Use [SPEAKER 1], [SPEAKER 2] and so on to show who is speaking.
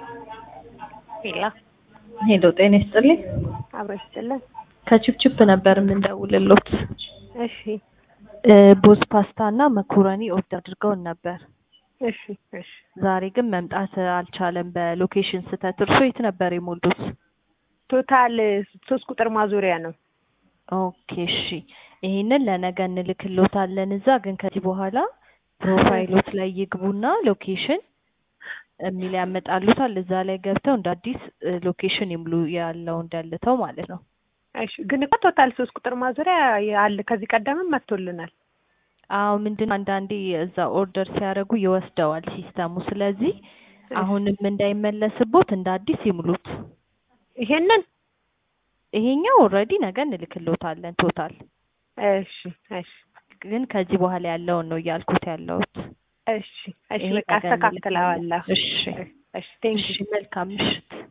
[SPEAKER 1] ሄሎ
[SPEAKER 2] ሄሎ ጤና ይስጥልኝ።
[SPEAKER 1] አብረሽ ጥለን
[SPEAKER 2] ከቺፕቺፕ ነበር የምንደውልሎት።
[SPEAKER 1] እሺ
[SPEAKER 2] ቦዝ ፓስታ እና መኮረኒ ኦርደር አድርገውን ነበር።
[SPEAKER 1] እሺ እሺ
[SPEAKER 2] ዛሬ ግን መምጣት አልቻለም በሎኬሽን ስህተት። እርሶ የት ነበር የሞሉት?
[SPEAKER 1] ቶታል 3 ቁጥር ማዞሪያ ነው።
[SPEAKER 2] ኦኬ እሺ፣ ይሄንን ለነገ እንልክሎታለን። እዛ ግን ከዚህ በኋላ ፕሮፋይሎት ላይ ይግቡና ሎኬሽን የሚል ያመጣሉታል። እዛ ላይ ገብተው እንደ አዲስ ሎኬሽን ይምሉ ያለው እንዳልተው ማለት ነው።
[SPEAKER 1] እሺ ግን እኮ ቶታል 3 ቁጥር ማዞሪያ ያለ ከዚህ ቀደምም መጥቶልናል።
[SPEAKER 2] አዎ ምንድነው አንዳንዴ እዛ ኦርደር ሲያደርጉ ይወስደዋል ሲስተሙ። ስለዚህ አሁንም እንዳይመለስቦት እንደ አዲስ ይምሉት። ይሄኛው ኦልሬዲ ነገ እንልክሎታለን ቶታል።
[SPEAKER 1] እሺ እሺ
[SPEAKER 2] ግን ከዚህ በኋላ ያለውን ነው እያልኩት ያለሁት።
[SPEAKER 1] እሺ እሺ በቃ አስተካክለዋለሁ።
[SPEAKER 2] እሺ
[SPEAKER 1] እሺ ቴንክ ዩ።
[SPEAKER 2] መልካም ምሽት።